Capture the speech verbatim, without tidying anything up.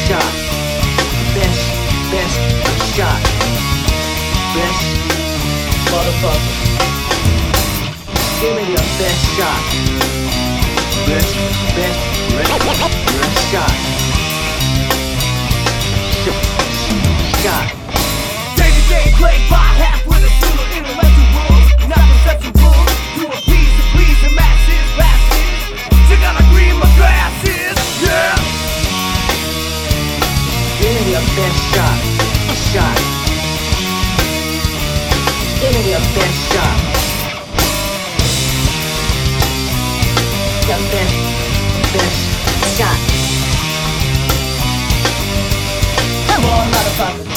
shot. Best, best shot. Best motherfucker. Give me your best shot. Best, best, best, best shot. Shot. Day-to-day played by half with a sooner intellectual rules, not conceptual. You appease to please the masses, masses. You gotta green my glasses, yeah. Give me your best shot. Shot. Give me your best shot. Your best, best shot. Come on, motherfucker.